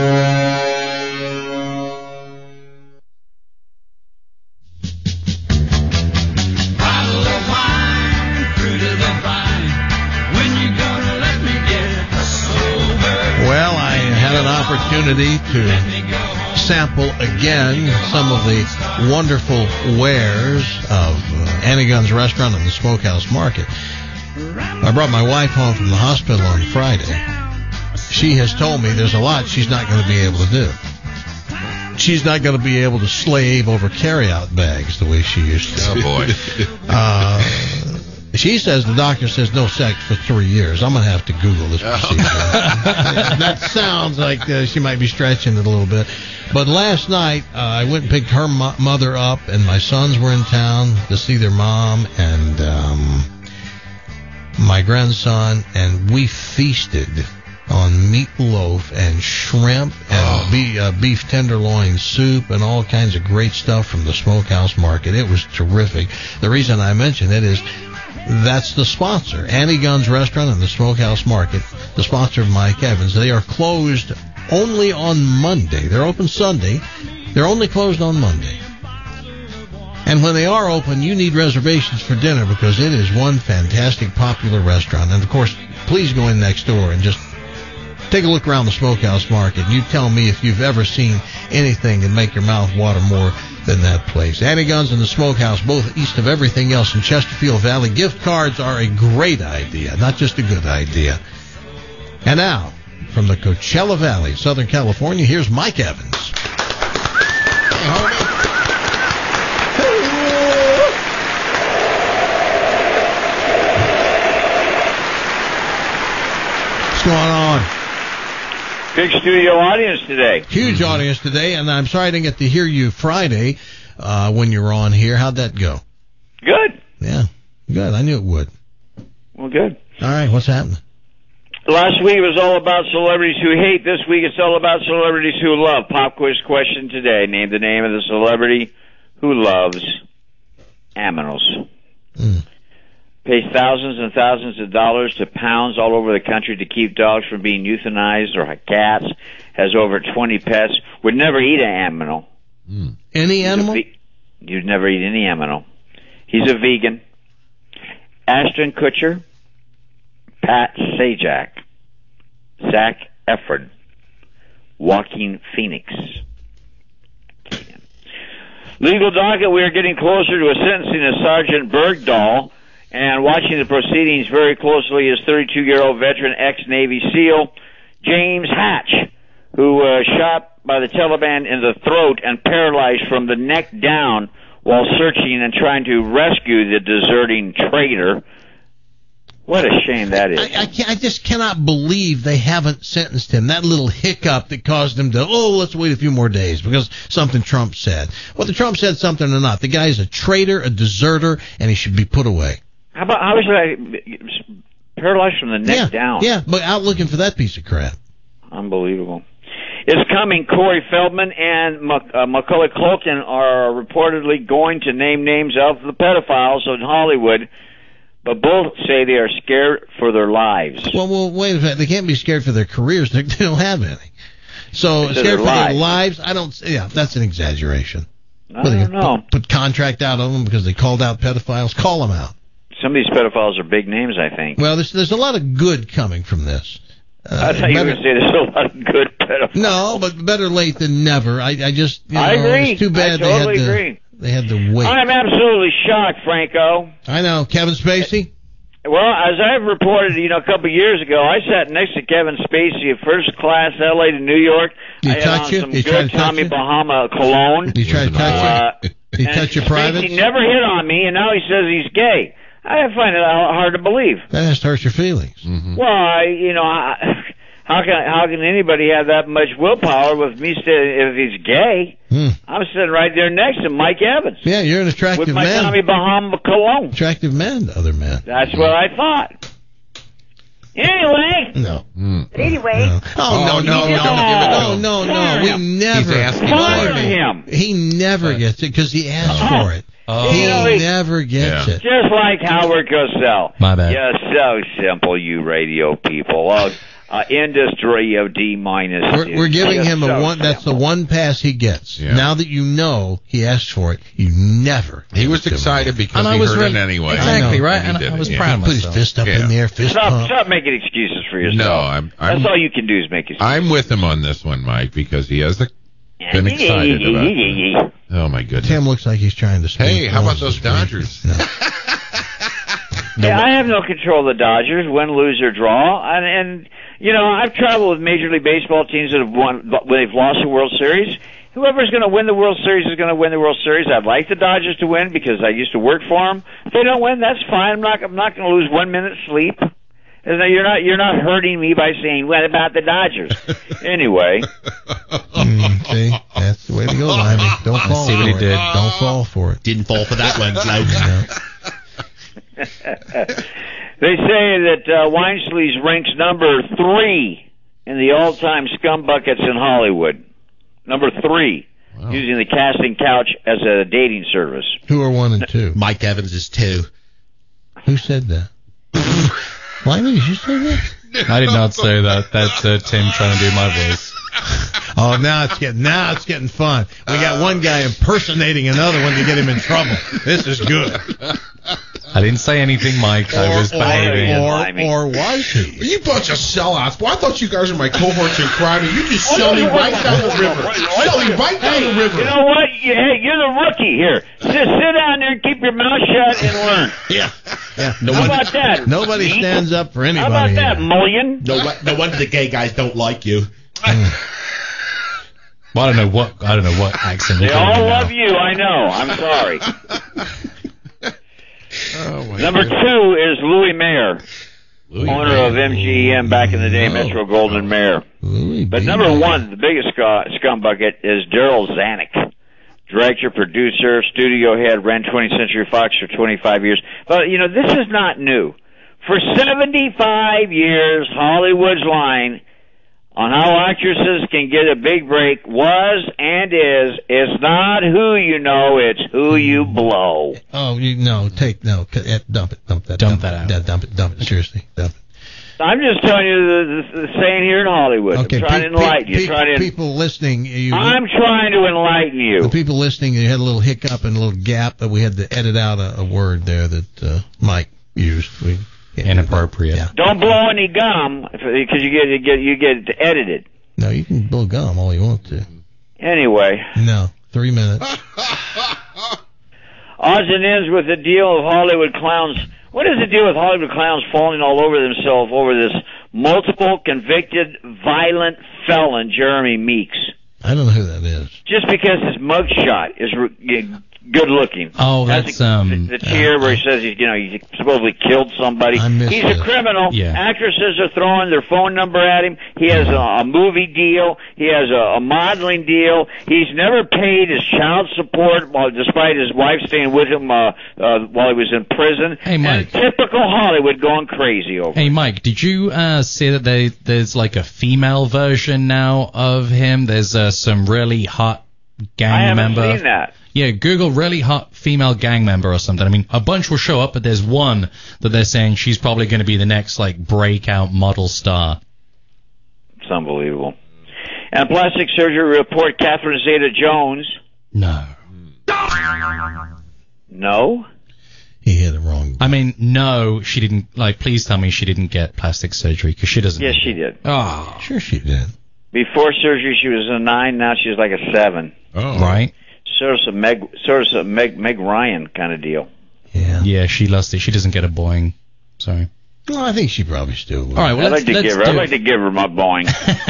Well, I had an opportunity to sample again some of the wonderful wares of Annie Gunn's Restaurant and the Smokehouse Market. I brought my wife home from the hospital on Friday. She has told me there's a lot she's not going to be able to do. She's not going to be able to slave over carry-out bags the way she used to. Oh, boy. She says the doctor says no sex for 3 years. I'm going to have to Google this procedure. That sounds like she might be stretching it a little bit. But last night, I went and picked her mother up, and my sons were in town to see their mom and my grandson, and we feasted on meatloaf and shrimp and beef tenderloin soup and all kinds of great stuff from the Smokehouse Market. It was terrific. The reason I mention it is that's the sponsor, Annie Gunn's Restaurant and the Smokehouse Market, the sponsor of Mike Evans. They are closed only on Monday. They're open Sunday. They're only closed on Monday. And when they are open, you need reservations for dinner because it is one fantastic, popular restaurant. And, of course, please go in next door and just take a look around the Smokehouse Market. You tell me if you've ever seen anything that make your mouth water more than that place. Annie Gunn's and the Smokehouse, both east of everything else in Chesterfield Valley. Gift cards are a great idea, not just a good idea. And now, from the Coachella Valley, Southern California, here's Mike Evans. Hey, homie. What's going on? Big studio audience today. Huge audience today, and I'm sorry I didn't get to hear you Friday when you were on here. How'd that go? Good. Yeah, good. I knew it would. Well, good. All right, what's happening? Last week was all about celebrities who hate. This week it's all about celebrities who love. Pop quiz question today. Name the name of the celebrity who loves aminals. Pays thousands and thousands of dollars to pounds all over the country to keep dogs from being euthanized or cats. Has over 20 pets. Would never eat an aminal. Any animal? You'd never eat any aminal. He's a vegan. Ashton Kutcher, Pat Sajak, Zac Efron, Joaquin Phoenix. Legal docket, we are getting closer to a sentencing of Sergeant Bergdahl, and watching the proceedings very closely is 32-year-old veteran ex-Navy SEAL James Hatch, who was shot by the Taliban in the throat and paralyzed from the neck down while searching and trying to rescue the deserting traitor. What a shame that is. I just cannot believe they haven't sentenced him. That little hiccup that caused him to, let's wait a few more days because something Trump said. Whether Trump said something or not, the guy's a traitor, a deserter, and he should be put away. How was that paralyzed from the neck down? Yeah, but out looking for that piece of crap. Unbelievable. It's coming. Corey Feldman and Macaulay Culkin are reportedly going to name names of the pedophiles in Hollywood, but both say they are scared for their lives. Well, wait a minute. They can't be scared for their careers. They don't have any. So scared for their lives? That's an exaggeration. I don't know. Put contract out on them because they called out pedophiles. Call them out. Some of these pedophiles are big names, I think. Well, there's a lot of good coming from this. I thought you were going to say there's a lot of good pedophiles. No, but better late than never. I just, I agree. It's too bad I totally agree. They had to wait. I'm absolutely shocked, Franco. I know. Kevin Spacey? Well, as I've reported, a couple of years ago, I sat next to Kevin Spacey at first class L.A. to New York. Did he I had touch on you? some He tried good to touch Tommy you? Bahama cologne. Did he try to touch you? Did he touch your privates? Spacey never hit on me, and now he says he's gay. I find it hard to believe. That has to hurt your feelings. Mm-hmm. Well, how can anybody have that much willpower with me if he's gay? I'm sitting right there next to Mike Evans. Yeah, you're an attractive with my man. Tommy Bahama cologne. Attractive man to other men. That's what I thought. Anyway. No. Anyway. No. Oh, no. We never. Fire him. He never gets it because he asked for it. He never gets it. Just like Howard Cosell. My bad. You're so simple, you radio people. Industry of D minus. We're giving him a one. That's the one pass he gets. Yeah. Now that you know he asked for it, you never. He was excited because he heard it anyway. Exactly right, and I was proud of myself. Put his fist up in the air, fist pump. Stop making excuses for yourself. No, I'm. That's all you can do is make excuses. I'm with him on this one, Mike, because he has been excited about it. Oh my goodness. Tim looks like he's trying to speak. Hey, how about those Dodgers? Yeah, I have no control of the Dodgers, win, lose, or draw, and I've traveled with Major League Baseball teams that have won, they've lost the World Series. Whoever's going to win the World Series is going to win the World Series. I'd like the Dodgers to win because I used to work for them. If they don't win, that's fine. I'm not going to lose 1 minute's sleep. And you're not hurting me by saying, what about the Dodgers? Anyway. See, that's the way to go, Lyman. Don't fall for it. Don't fall for it. Didn't fall for that one, They say that Weinsleys ranks number 3 in the all-time scum buckets in Hollywood. Number 3, using the casting couch as a dating service. Who are 1 and 2? Mike Evans is 2. Who said that? Lyman, did you say that? I did not say that. That's Tim trying to do my voice. Oh, now it's getting fun. We got one guy impersonating another one to get him in trouble. This is good. I didn't say anything, Mike. I was behaving. Or was he? You bunch of sellouts. Boy, I thought you guys were my cohorts in crime, and you just sell me right down the river. Sell me right down the river. You know what? Hey, you're the rookie here. Sit down there and keep your mouth shut and learn. Yeah. How about that? Nobody stands up for anybody. How about that, Mullion? No wonder the gay guys don't like you. Well, I don't know what accent. They all love you. I know. I'm sorry. Number 2 is Louis Mayer, owner of MGM back in the day, Metro Goldwyn Mayer. But number one, the biggest scumbucket is Daryl Zanuck. Director, producer, studio head, ran 20th Century Fox for 25 years. But, you know, this is not new. For 75 years, Hollywood's line on how actresses can get a big break was and is, it's not who you know, it's who you blow. Oh, dump it. Dump it, seriously, dump it. I'm just telling you the saying here in Hollywood. Okay, I'm trying to enlighten you. People listening, I'm trying to enlighten you. The people listening, you had a little hiccup and a little gap, but we had to edit out a word there that Mike used. Inappropriate. Yeah. Don't blow any gum because you get edited. No, you can blow gum all you want to. Anyway. No, 3 minutes. Odds and ends with the deal of Hollywood clowns. What is the deal with Hollywood clowns falling all over themselves over this multiple convicted violent felon, Jeremy Meeks? I don't know who that is. Just because his mugshot is good looking. Oh, that's the tear where he says he supposedly killed somebody. He's a criminal. Yeah. Actresses are throwing their phone number at him. He has a movie deal. He has a modeling deal. He's never paid his child support, despite his wife staying with him while he was in prison. Hey, Mike. And typical Hollywood going crazy over. Hey, Mike, did you see that there's like a female version now of him? There's some really hot gang member. I haven't seen that. Yeah, Google really hot female gang member or something. I mean, a bunch will show up, but there's one that they're saying she's probably going to be the next, like, breakout model star. It's unbelievable. And plastic surgery report, Catherine Zeta-Jones. No. No? He hit it wrong. I mean, no, she didn't, like, please tell me she didn't get plastic surgery, because she doesn't. Yes, she did. Oh. Sure she did. Before surgery, she was a 9. Now she's like a 7. Oh. Right. Sort of a Meg Ryan kind of deal. Yeah. Yeah, she lost it. She doesn't get a Boeing. Sorry. Well, I think she probably still would. All right, well, I'd like to give her my Boeing.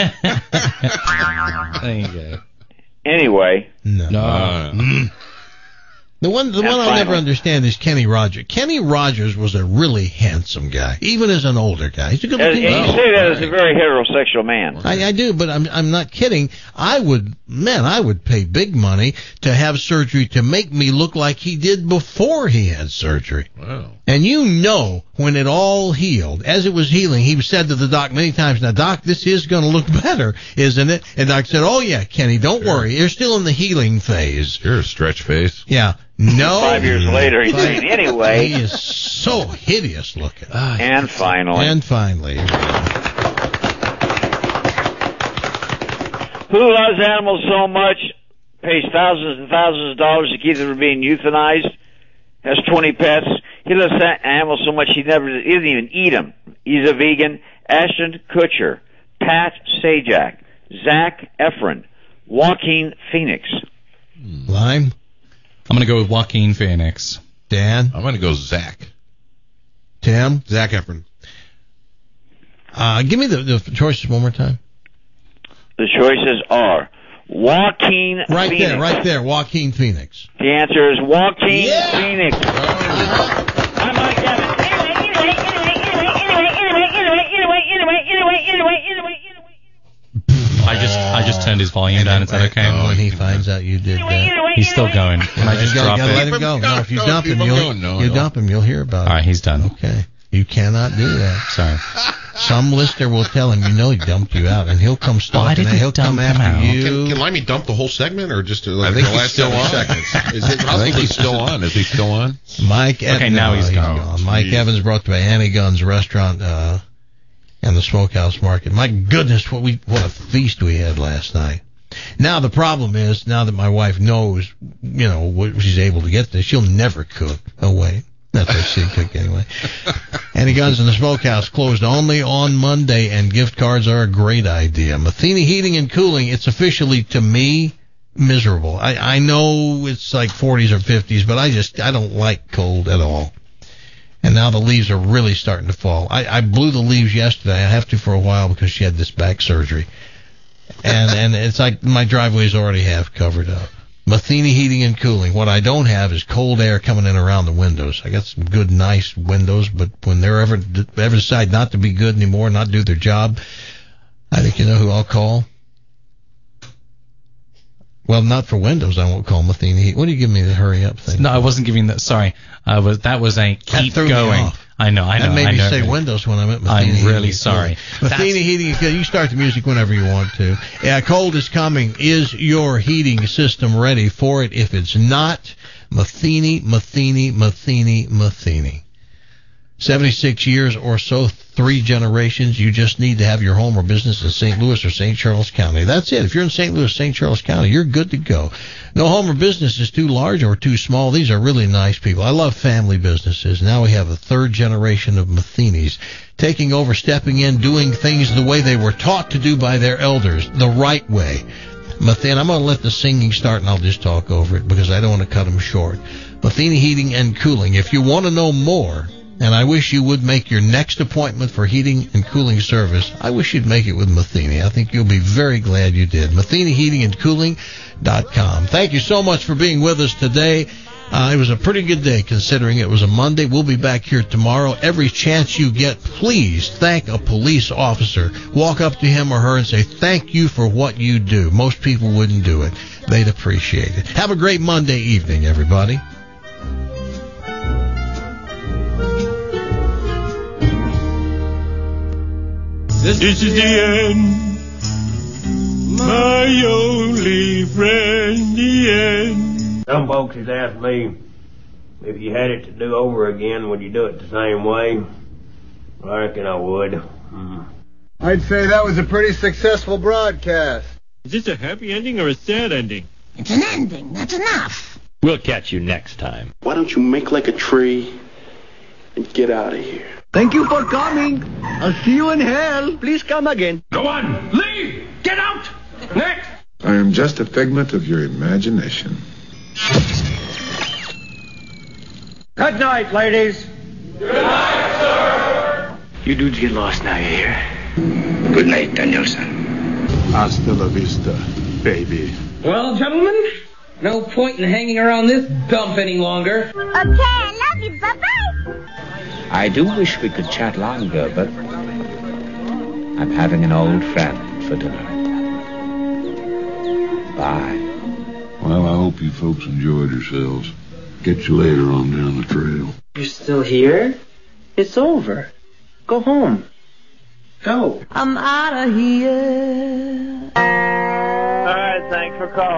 There you go. Anyway. No. The one I'll never understand is Kenny Rogers. Kenny Rogers was a really handsome guy, even as an older guy. He's a good looking guy. You say that as a very heterosexual man. I do, but I'm not kidding. I would pay big money to have surgery to make me look like he did before he had surgery. Wow. And when it all healed, as it was healing, he said to the doc many times, "Now, Doc, this is going to look better, isn't it?" And Doc said, "Oh yeah, Kenny, don't worry. You're still in the healing phase." You're a stretch face. Yeah. No. 5 years later, he's saying, anyway. He is so hideous looking. And finally. Who loves animals so much, pays thousands and thousands of dollars to keep them from being euthanized, has 20 pets. He loves animals so much he doesn't even eat them. He's a vegan. Ashton Kutcher, Pat Sajak, Zac Efron, Joaquin Phoenix. Lime? I'm going to go with Joaquin Phoenix. Dan? I'm going to go Zach. Tim? Zac Efron. Give me the choices one more time. The choices are Joaquin Phoenix. Right there, Joaquin Phoenix. The answer is Joaquin Phoenix. I'm Mike Evans. I just turned his volume down. Is that okay? When he finds out you did that. He's still going. Can I just drop it? Let him go. No, if you dump him, you'll hear about it. All right, he's done. Okay. You cannot do that. Sorry. Some listener will tell him, he dumped you out, and he'll come stalking, and he'll come after you. Can Limey dump the whole segment, or just I think the last he's still 7 on. seconds? I think he's still on. Is he still on? Mike Evans. Okay, now he's gone. Mike Evans brought by Annie Gunn's restaurant and the Smokehouse Market. My goodness, what a feast we had last night. Now the problem is, now that my wife knows, what she's able to get this, she'll never cook. Oh wait. That's what she cooked anyway. Annie Gunn's in the Smokehouse closed only on Monday, and gift cards are a great idea. Matheny Heating and Cooling, it's officially, to me, miserable. I know it's like 40s or 50s, but I don't like cold at all. And now the leaves are really starting to fall. I blew the leaves yesterday. I have to for a while because she had this back surgery. And it's like my driveway's already half covered up. Matheny Heating and Cooling. What I don't have is cold air coming in around the windows. I got some good, nice windows, but when they're ever decide not to be good anymore, not do their job, I think you know who I'll call. Well, not for Windows. I won't call Matheny. What do you give me the hurry up thing? No, I wasn't giving that. Sorry, that was a keep threw me going. off. I know. That made me say Windows when I meant Matheny. I'm really sorry. Matheny Heating is good. You start the music whenever you want to. Yeah, cold is coming. Is your heating system ready for it? If it's not, Matheny. 76 years or so, 3 generations. You just need to have your home or business in St. Louis or St. Charles County. That's it. If you're in St. Louis, St. Charles County, you're good to go. No home or business is too large or too small. These are really nice people. I love family businesses. Now we have a 3rd generation of Matheny's taking over, stepping in, doing things the way they were taught to do by their elders, the right way. Matheny, I'm going to let the singing start, and I'll just talk over it because I don't want to cut them short. Matheny Heating and Cooling. If you want to know more, and I wish you would make your next appointment for heating and cooling service, I wish you'd make it with Matheny. I think you'll be very glad you did. MathenyHeatingandCooling.com. Thank you so much for being with us today. It was a pretty good day considering it was a Monday. We'll be back here tomorrow. Every chance you get, please thank a police officer. Walk up to him or her and say, thank you for what you do. Most people wouldn't do it. They'd appreciate it. Have a great Monday evening, everybody. This is the end, my only friend, the end. Some folks has asked me if you had it to do over again, would you do it the same way? I reckon I would. I'd say that was a pretty successful broadcast. Is this a happy ending or a sad ending? It's an ending. That's enough. We'll catch you next time. Why don't you make like a tree and get out of here? Thank you for coming. I'll see you in hell. Please come again. Go on, leave! Get out! Next! I am just a figment of your imagination. Good night, ladies. Good night, sir! You dudes get lost now, you hear? Good night, Danielson. Hasta la vista, baby. Well, gentlemen, no point in hanging around this dump any longer. Okay, I love you. Bye-bye. I do wish we could chat longer, but I'm having an old friend for dinner. Bye. Well, I hope you folks enjoyed yourselves. Get you later on down the trail. You're still here? It's over. Go home. Go. I'm out of here. All right, thanks for calling.